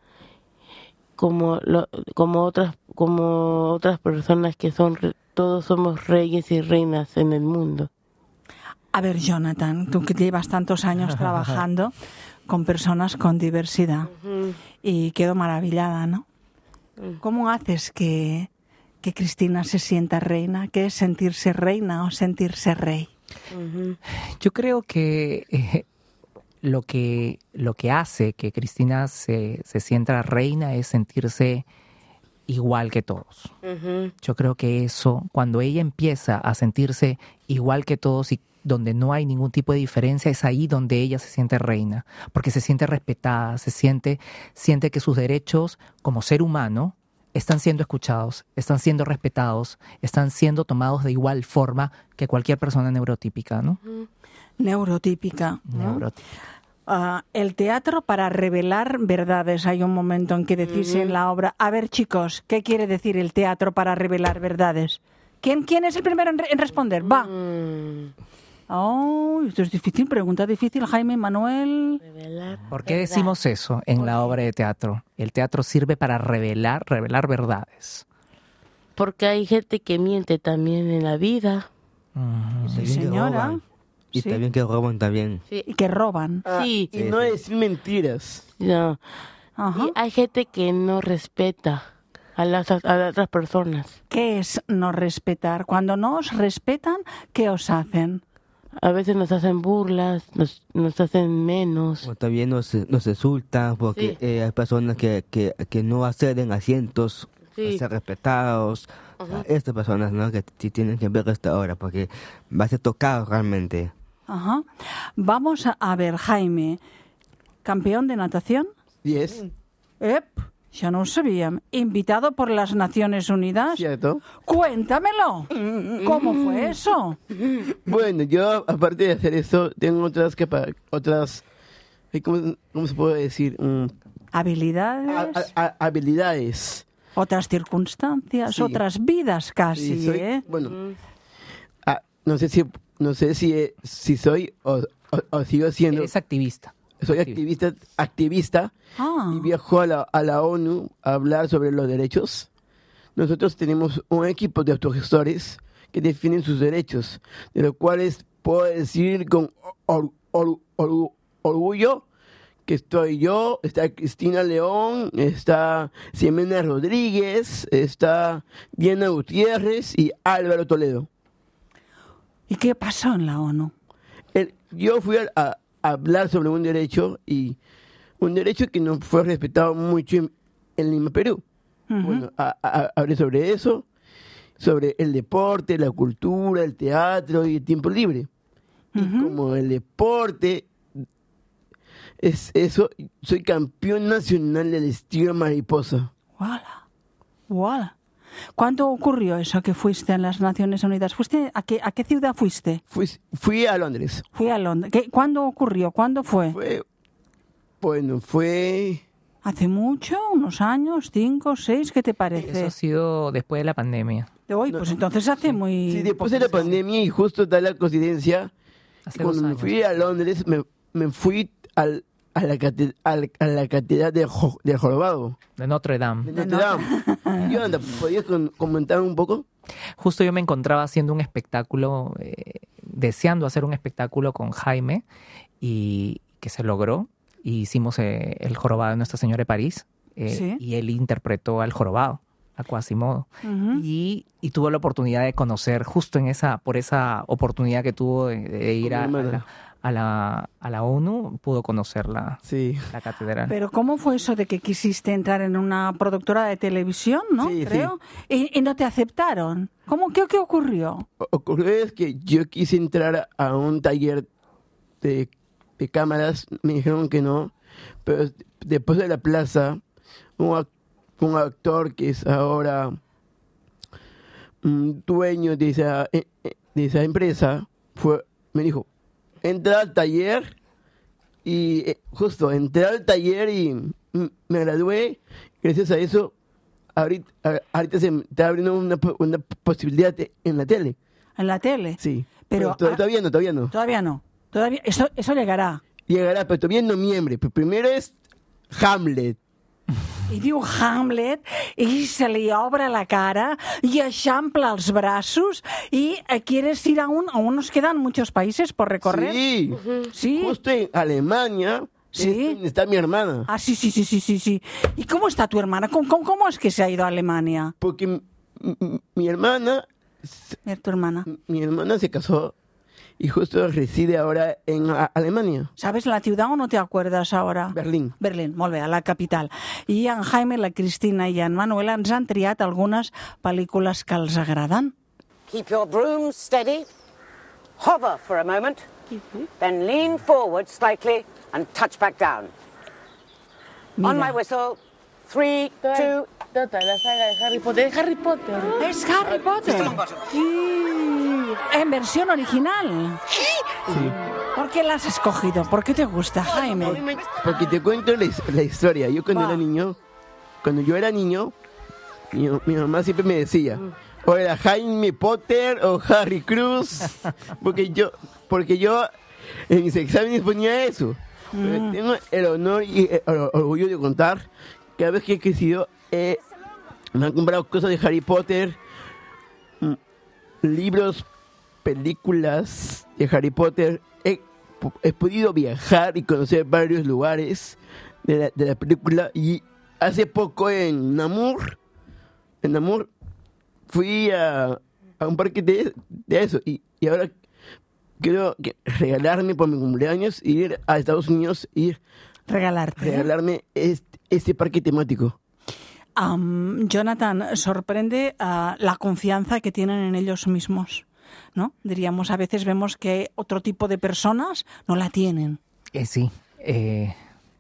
como lo, como otras como otras personas que son todos somos reyes y reinas en el mundo. A ver, Jonathan, tú que llevas tantos años trabajando con personas con diversidad uh-huh. y quedo maravillada, ¿no? Uh-huh. ¿Cómo haces que, que Cristina se sienta reina? ¿Qué es sentirse reina o sentirse rey? Uh-huh. Yo creo que eh, lo que lo que hace que Cristina se, se sienta reina es sentirse igual que todos. Uh-huh. Yo creo que eso, cuando ella empieza a sentirse igual que todos y donde no hay ningún tipo de diferencia, es ahí donde ella se siente reina, porque se siente respetada, se siente, siente que sus derechos como ser humano están siendo escuchados, están siendo respetados, están siendo tomados de igual forma que cualquier persona neurotípica, ¿no? Neurotípica. ¿no? Neurotípica. Uh, el teatro para revelar verdades. Hay un momento en que decís uh-huh. en la obra, a ver chicos, ¿qué quiere decir el teatro para revelar verdades? ¿Quién, quién es el primero en, re- en responder? Va. Mm. Oh, esto es difícil, pregunta difícil, Jaime, Manuel. Revelar ¿Por qué verdad. decimos eso en la obra de teatro? El teatro sirve para revelar, revelar verdades. Porque hay gente que miente también en la vida. Uh-huh. Sí, señora. Y Sí. también que roban también. Sí. Y que roban. Ah, Sí. y no decir mentiras. No. Ajá. Y hay gente que no respeta a las, a las otras personas. ¿Qué es no respetar? Cuando no os respetan, ¿qué os hacen? A veces nos hacen burlas, nos, nos hacen menos. O también nos, nos insultan porque Sí. eh, hay personas que, que, que no acceden a asientos Sí. a ser respetados. O sea, estas personas, ¿no? Que sí tienen que ver esta obra porque va a ser tocado realmente. Ajá. Vamos a, a ver, Jaime, campeón de natación. Yes. Ep, ya no lo sabíamos. Invitado por las Naciones Unidas. ¿Cierto? Cuéntamelo. ¿Cómo fue eso? Bueno, yo, aparte de hacer eso, tengo otras capa otras, ¿cómo, cómo se puede decir? Mm, Habilidades. a, a, habilidades. Otras circunstancias, Sí. otras vidas casi, Sí, soy- ¿eh? Bueno, ah, no sé si, no sé si, eh, si soy o, o, o sigo siendo. Eres activista. Soy activista, activista Ah. y viajo a la, a la ONU a hablar sobre los derechos. Nosotros tenemos un equipo de autogestores que definen sus derechos, de los cuales puedo decir con or- or- or- orgullo que estoy yo, está Cristina León, está Ximena Rodríguez, está Diana Gutiérrez y Álvaro Toledo. ¿Y qué pasó en la ONU? El- yo fui a, a hablar sobre un derecho y un derecho que no fue respetado mucho en, en Lima, Perú. Ujú. Bueno, a- a- hablé sobre eso, sobre el deporte, la cultura, el teatro y el tiempo libre. Y como el deporte es eso, soy campeón nacional del estilo mariposa. ¡Wala! ¡Wala! ¿Cuándo ocurrió eso que fuiste en las Naciones Unidas? ¿Fuiste a qué, a qué ciudad fuiste? Fui, fui a Londres. Fui a Londres. ¿Qué- ¿Cuándo ocurrió? ¿Cuándo fue? Fue, bueno, fue... ¿Hace mucho? ¿Unos años? ¿Cinco? ¿Seis? ¿Qué te parece? Eso ha sido después de la pandemia. De hoy, pues entonces hace muy... Sí, después de la pandemia y justo da la coincidencia, Hace cuando dos me años. fui a Londres, me, me fui al, a, la cate- al- a la catedral de, Jo- del Jorobado, De Notre Dame. de Notre Dame. ¿Qué onda? ¿Podías con- comentar un poco? Justo yo me encontraba haciendo un espectáculo, eh, deseando hacer un espectáculo con Jaime, y que se logró. Y hicimos eh, el jorobado de Nuestra Señora de París, eh, Sí. y él interpretó al jorobado, a Quasimodo. Ujú. y, y tuvo la oportunidad de conocer, justo en esa, por esa oportunidad que tuvo de, de ir a, a la, a, la, a la ONU, pudo conocer la, Sí. la catedral. Pero ¿cómo fue eso de que quisiste entrar en una productora de televisión, no? Sí, Creo. Y, y no te aceptaron. ¿Cómo? ¿Qué, qué ocurrió? O- Ocurrió es que yo quise entrar a un taller de, de cámaras, me dijeron que no, pero después de la plaza, un, ac- un actor que es ahora mm, dueño de esa, eh, eh, de esa empresa, fue, me dijo, entra al taller y eh, justo entré al taller y mm, me gradué, gracias a eso, ahorita, a- ahorita se me está abriendo una, po- una posibilidad de- en la tele. ¿En la tele? Sí. Pero, to- ah, todavía no, todavía no. Todavía no. Todavía, eso, eso llegará. Llegará, pero todavía en noviembre. Pero primero es Hamlet. I diu Hamlet i se li obre la cara i eixampla els braços i eh, quieres ir a un... Aún nos quedan muchos países por recorrer. Sí. Sí. Justo en Alemania Sí. es donde está mi hermana. Ah, sí, sí, sí, sí, sí, sí. ¿Y cómo está tu hermana? ¿Cómo, cómo, cómo es que se ha ido a Alemania? Porque mi, mi- mi hermana, Eh, Tu hermana. mi hermana se casó y justo reside ahora en a- Alemania. ¿Sabes la ciudad o no te acuerdas ahora? Berlín. Berlín, molt bé, a la capital. I en Jaime, la Cristina i en Manuel ens han triat algunes pel·lícules que els agraden. Keep your broom steady. Hover for a moment. Then lean forward slightly and touch back down. On my whistle. Three, two... Tota la saga de Harry Potter. Es Harry Potter. Es Harry Potter. Sí. En versión original. Sí. ¿Por qué la has escogido? ¿Por qué te gusta, Jaime? Porque te cuento la, his- la historia. Yo cuando Va. era niño, cuando yo era niño, mi, mi mamá siempre me decía, o era Jaime Potter o Harry Cruz, porque yo, porque yo en mis exámenes ponía eso. Pero tengo el honor y el or- orgullo de contar que cada vez que he crecido eh, me han comprado cosas de Harry Potter, mm, libros, películas de Harry Potter. He, he podido viajar y conocer varios lugares de la, de la película. Y hace poco en Namur, en Namur, fui a, a un parque de, de eso. Y, y ahora quiero que- regalarme por mi cumpleaños, ir a Estados Unidos y Regalarte. regalarme este, este parque temático. Am, Jonathan, sorprende ah, la confianza que tienen en ellos mismos, ¿no? Diríamos, a veces vemos que otro tipo de personas no la tienen. Eh, sí, eh,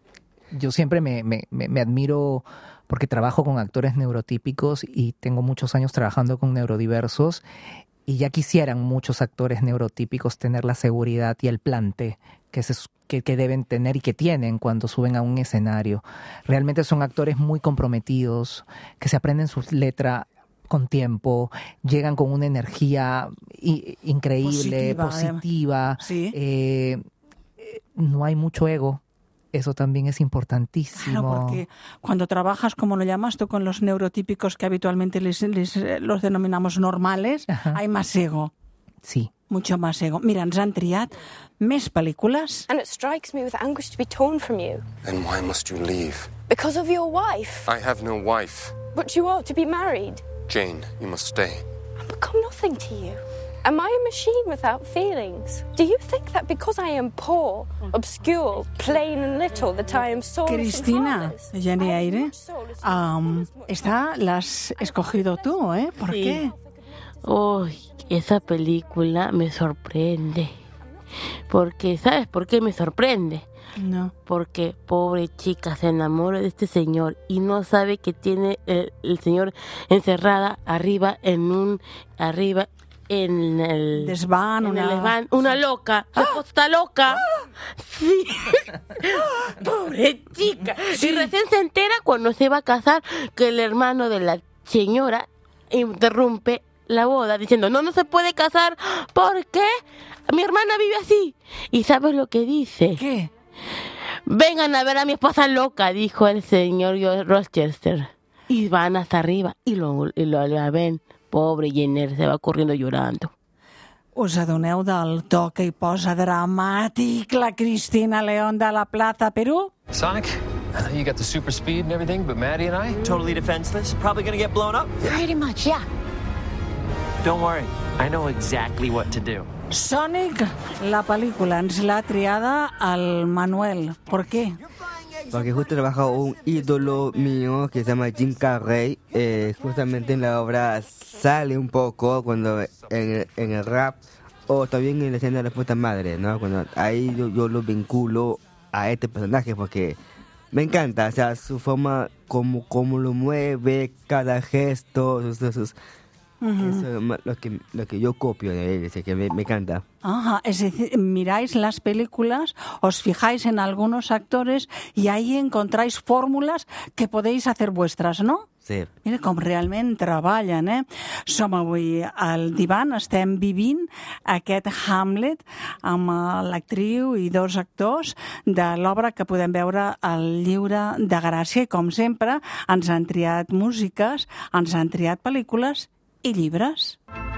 yo siempre me, me, me admiro porque trabajo con actores neurotípicos y tengo muchos años trabajando con neurodiversos y ya quisieran muchos actores neurotípicos tener la seguridad y el plante que, se, que, que deben tener y que tienen cuando suben a un escenario. Realmente son actores muy comprometidos, que se aprenden su letra con tiempo, llegan con una energía i- increíble, positiva. positiva ¿Sí? eh, no hay mucho ego. Eso también es importantísimo. Claro, porque cuando trabajas, como lo llamas tú, con los neurotípicos que habitualmente les, les, los denominamos normales, Ajá. hay más ego. Sí. Mucho más ego. Mira, ens han triat més pel·lícules. And it strikes me with anguish to be torn from you. Then why must you leave? Because of your wife. I have no wife. But you are to be married. Jane, you must stay. I've become nothing to you. Am I a machine without feelings? Do you think that because I am poor, obscure, plain and little, that I am soulless Cristina, and heartless? Jenny Aire, um, esta la has escogido tú, ¿eh? ¿Por sí. qué? Uy, esa película me sorprende. Porque, ¿sabes por qué me sorprende? No. Porque pobre chica se enamora de este señor y no sabe que tiene el, el señor encerrada arriba en un arriba en el desván, en una el desván, una loca, ¡ah! Está loca. ¡Ah! Sí. Pobre chica. Sí. Y recién se entera cuando se va a casar que el hermano de la señora interrumpe la boda diciendo, no, no se puede casar porque mi hermana vive así. ¿Y sabes lo que dice? ¿Qué? Vengan a ver a mi esposa loca, dijo el señor Rochester. Y van hasta arriba y lo, y lo la ven. Pobre Jenner, se va corriendo llorando. Us adoneu del to que hi posa dramàtic la Cristina León de la Plaza Perú? Sonic, you got the super speed and everything, but Maddie and I? Totally defenseless? Probably gonna get blown up? Pretty much, yeah. Don't worry, I know exactly what to do. Sonic, la película ens l'ha triada el Manuel. ¿Por qué? Porque justo trabaja un ídolo mío que se llama Jim Carrey. Eh, justamente en la obra sale un poco cuando en el, en el rap o también en la escena de la puta madre, ¿no? Cuando ahí yo, yo lo vinculo a este personaje porque me encanta, o sea, su forma, como, como lo mueve, cada gesto, sus, sus, sus Uh-huh. Eso es lo que, lo que yo copio de él, es que me, me encanta. Ajá, es decir, miráis las películas, os fijáis en algunos actores y ahí encontráis fórmulas que podéis hacer vuestras, ¿no? Sí. Mira com realment treballen, eh? Som avui al divan, estem vivint aquest Hamlet amb l'actriu i dos actors de l'obra que podem veure al Lliure de Gràcia i, com sempre, ens han triat músiques, ens han triat pel·lícules i llibres.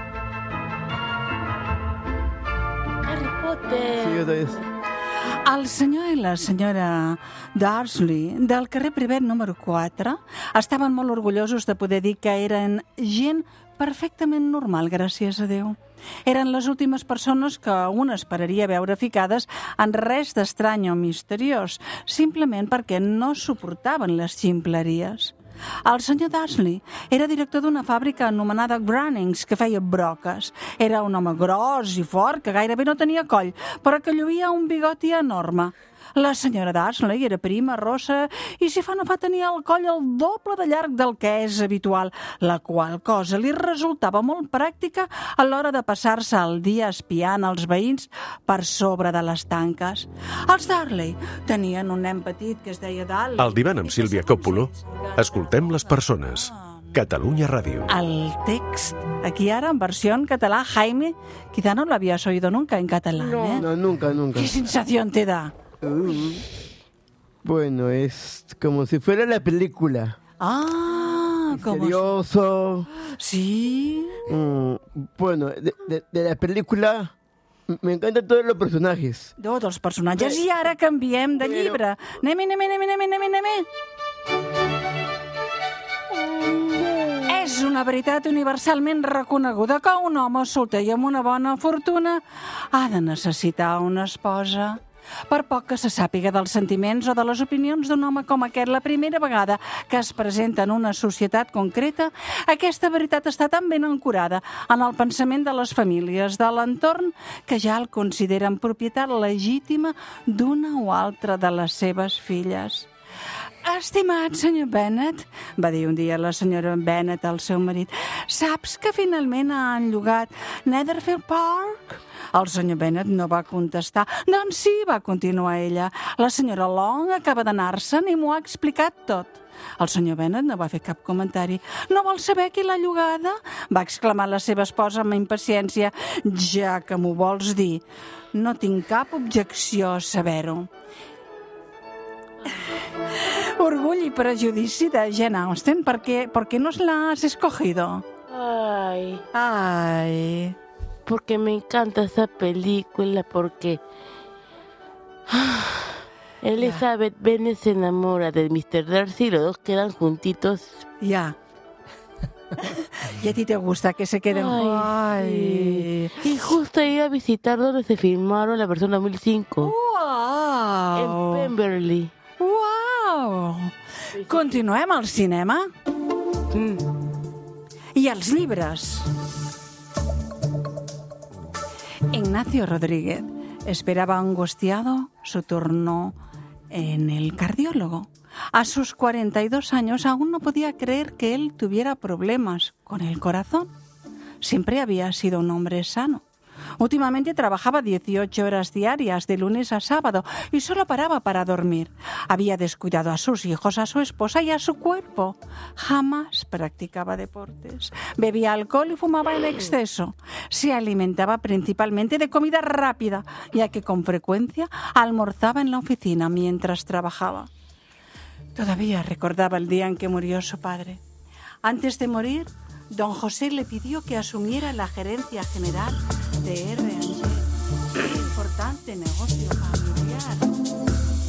Harry Potter. Sí, otra vez. El senyor i la senyora Dursley, del carrer Privet número quatre, estaven molt orgullosos de poder dir que eren gent perfectament normal, gràcies a Déu. Eren les últimes persones que un esperaria veure ficades en res d'estrany o misteriós, simplement perquè no suportaven les ximpleries. El senyor Dursley era director d'una fàbrica anomenada Grunnings, que feia broques. Era un home gros i fort, que gairebé no tenia coll, però que lluïa un bigoti enorme. La senyora Dursley era prima, rossa, i si fa no fa tenia el coll el doble de llarg del que és habitual, la qual cosa li resultava molt pràctica a l'hora de passar-se el dia espiant els veïns per sobre de les tanques. Els Dursley tenien un nen petit que es deia Dal. Al divan amb Sílvia Coppola, escoltem les persones. Catalunya Ràdio. El text, aquí ara en versió en català, Jaime, quizá no lo habías oído nunca en catalán, no, ¿eh? No, nunca, nunca. ¿Qué sensación te da? Uh, bueno, es como si fuera la película. Ah, misterioso. ¿cómo? Sí. Mm, bueno, de, de, de la película me encantan todos los personajes. Tots els personatges. I ara canviem de llibre. Anem-hi, anem-hi, anem-hi, anem-hi, anem-hi. És una veritat universalment reconeguda que un home solter i amb una bona fortuna ha de necessitar una esposa. Per poc que se sàpiga dels sentiments o de les opinions d'un home com aquest la primera vegada que es presenta en una societat concreta, aquesta veritat està tan ben ancorada en el pensament de les famílies de l'entorn que ja el consideren propietat legítima d'una o altra de les seves filles. Estimat senyor Bennet, va dir un dia la senyora Bennet al seu marit, saps que finalment han llogat Netherfield Park? El senyor Bennet no va contestar. Doncs sí, va continuar ella. La senyora Long acaba d'anar-se'n i m'ho ha explicat tot. El senyor Bennet no va fer cap comentari. No vol saber qui l'ha llogada? Va exclamar la seva esposa amb impaciència. Ja que m'ho vols dir, no tinc cap objecció a saber-ho. Orgull y prejudici de Jane Austen, ¿por qué, ¿por qué nos la has escogido? Ay. Ay. Porque me encanta esa película, porque Elizabeth Bennet se enamora de mister Darcy y los dos quedan juntitos. Ya. ¿Y a ti te gusta que se queden? Ay, sí. Y justo iba a visitar donde se filmaron la versión dos mil cinco. Wow. En Pemberley. Wow! Continuem al cinema. Mm. I els llibres. Ignacio Rodríguez esperaba angustiado su turno en el cardiólogo. A sus cuarenta y dos años aún no podía creer que él tuviera problemas con el corazón. Siempre había sido un hombre sano. Últimamente trabajaba dieciocho horas diarias de lunes a sábado y solo paraba para dormir. Había descuidado a sus hijos, a su esposa y a su cuerpo. Jamás practicaba deportes. Bebía alcohol y fumaba en exceso. Se alimentaba principalmente de comida rápida, ya que con frecuencia almorzaba en la oficina mientras trabajaba. Todavía recordaba el día en que murió su padre. Antes de morir, don José le pidió que asumiera la gerencia general de erre and ge, un importante negocio familiar.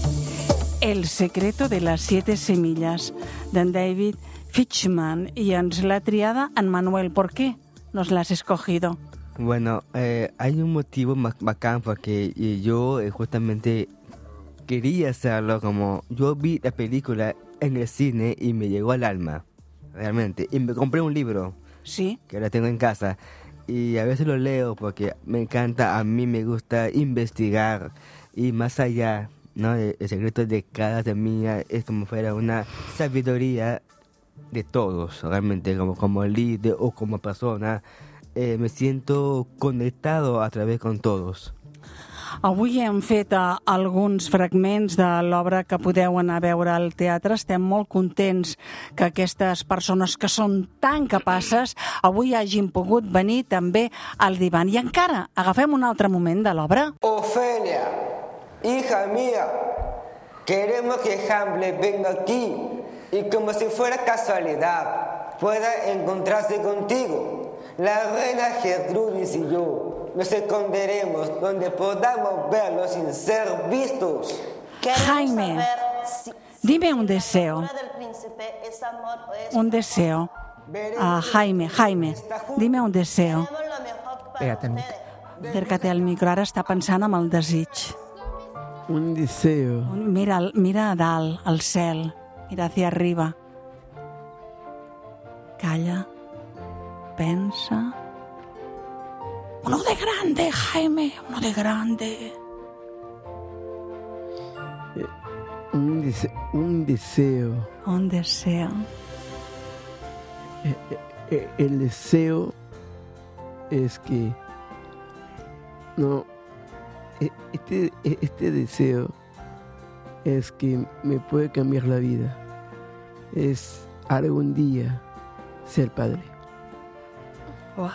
El secreto de las siete semillas, de David Fitchman, y ens la triada en Manuel. ¿Por qué nos la has escogido? Bueno, eh, hay un motivo más bacán porque eh, yo eh, justamente quería hacerlo, como yo vi la película en el cine y me llegó al alma, realmente. Y me compré un libro. Sí. Que ahora tengo en casa. Y a veces lo leo porque me encanta, a mí me gusta investigar. Y más allá, ¿no? El, el secreto de cada semilla es como fuera una sabiduría de todos, realmente, como, como líder o como persona. Eh, me siento conectado a través con todos. Avui hem fet uh, alguns fragments de l'obra que podeu anar a veure al teatre. Estem molt contents que aquestes persones que són tan capaces avui hagin pogut venir també al divan. I encara agafem un altre moment de l'obra. Ofelia, hija mía, queremos que Hamlet venga aquí y como si fuera casualidad pueda encontrarse contigo. La reina Gertrudis y yo nos esconderemos donde podamos verlo sin ser vistos. Jaime, dime un deseo. Un deseo. Ah, Jaime, Jaime, dime un deseo. Pégate al micro. Acércate al micro, ara està pensant en el desig. Un deseo. Mira, mira a dalt, al cel. Mira hacia arriba. Calla. Pensa. Uno de grande, Jaime, uno de grande. Eh, un, dese- un deseo. Un deseo. Eh, eh, el deseo es que no eh, este, eh, este deseo es que me puede cambiar la vida. Es algún día ser padre. Wow.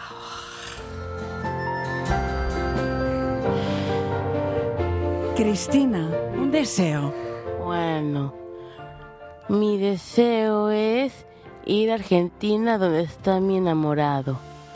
Cristina, un deseo. Bueno, mi deseo es ir a Argentina donde está mi enamorado.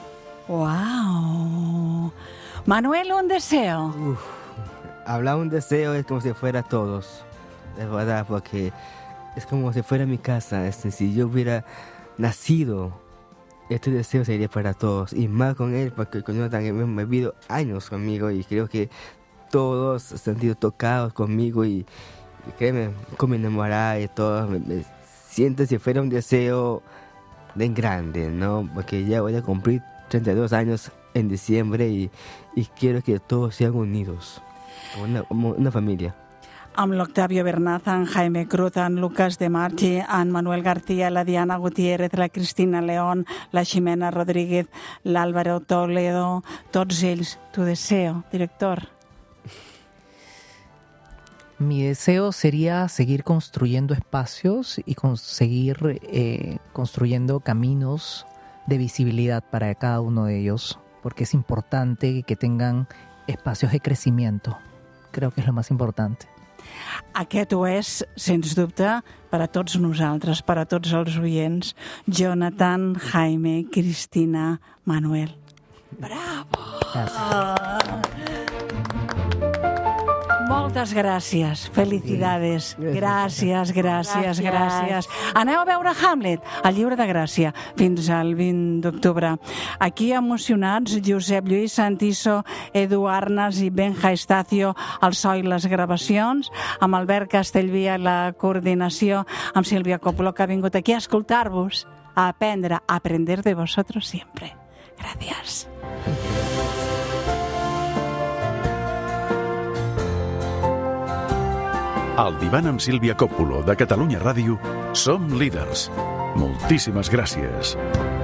Wow. Manuel, un deseo. Uf, hablar un deseo es como si fuera todos, de verdad, porque es como si fuera mi casa. Este, si yo hubiera nacido, este deseo sería para todos, y más con él, porque con Jonathan hemos vivido años conmigo y creo que todos se han sentido tocados conmigo y, y créeme, con mi enamorada y todo, me, me siento si fuera un deseo de grande, ¿no? Porque ya voy a cumplir treinta y dos años en diciembre y, y quiero que todos sean unidos, como una, como una familia. amb l'Octavio Bernaz, en Jaime Cruz, en Lucas de Marchi, en Manuel García, la Diana Gutiérrez, la Cristina León, la Ximena Rodríguez, l'Álvaro Toledo, tots ells. Tu deseo, director. Mi deseo sería seguir construyendo espacios y conseguir eh, construyendo caminos de visibilidad para cada uno de ellos, porque es importante que tengan espacios de crecimiento. Creo que és lo más importante. Aquest ho és, sens dubte, per a tots nosaltres, per a tots els oients. Jonathan, Jaime, Cristina, Manuel. Bravo! Gràcies. Moltes gràcies, felicidades. Gràcies, gràcies, gràcies. Aneu a veure Hamlet, al Llibre de Gràcia, fins al vint d'octubre. Aquí emocionats, Josep Lluís Santiso, Edu Arnas i Benja Estacio, al so i les gravacions, amb Albert Castellvia, la coordinació, amb Sílvia Coppolo, que ha vingut aquí a escoltar-vos, a aprendre, a aprender de vosotros siempre. Gràcies. Al divan amb Sílvia Coppolo de Catalunya Ràdio som líders. Moltíssimes gràcies.